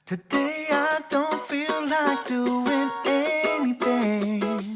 Today I don't feel like doing anything.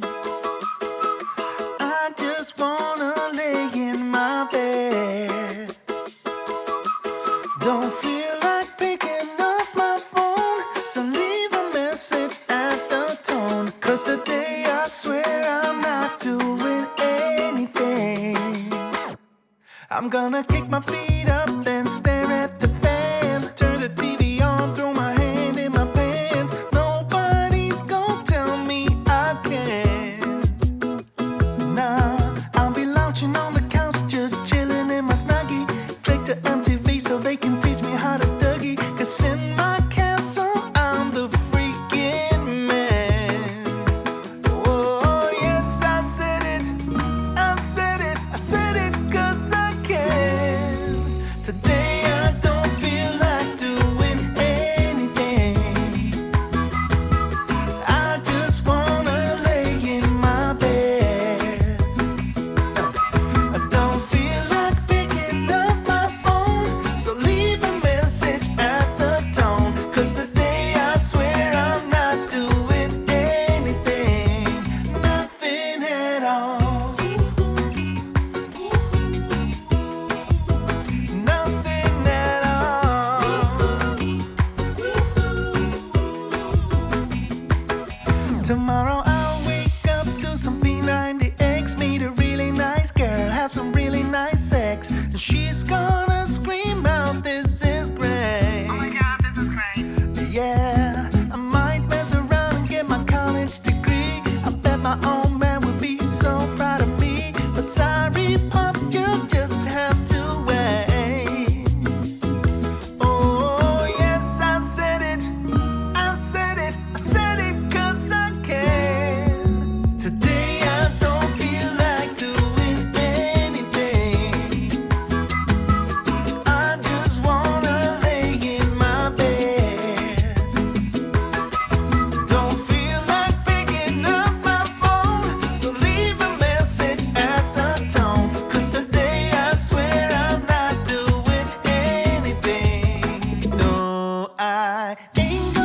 I just wanna lay in my bed. Don't feel like picking up my phone, so leave a message at the tone. 'Cause today I swear I'm not doing anything. I'm gonna kick my feet up, then stare at the fan. Turn the TV on, throw my hand in my pants. Nobody's gonna tell me I can't. Nah, I'll be lounging on the couch, just chilling in my snuggie. Click to MTV so they can teach me how to Dougie. 'Cause in my castle, I'm the freaking man. Oh, yes, I said it, I said it, I said it 'cause I can. Today I don't feel like doing anything. I just wanna lay in my bed. I don't feel like picking up my phone, so leave a message at the tone. 'Cause today I swear I'm not doing anything, nothing at all. Nothing at all. Tomorrow I'll wake up, do some P90X, meet a really nice girl, have some really nice sex, and she's gonna scream out, "This is great." Oh my god, this is great. Yeah, I might mess around and get my college degree. I bet my old man would be so proud of me. But sorry, pops, you just have to wait. Oh, yes, I said it, I said it, I said it 'cause I can. Today I don't feel like doing anything. I just wanna lay in my bed. Don't feel like picking up my phone, so leave a message at the tone. 'Cause today I swear I'm not doing anything. No, I ain't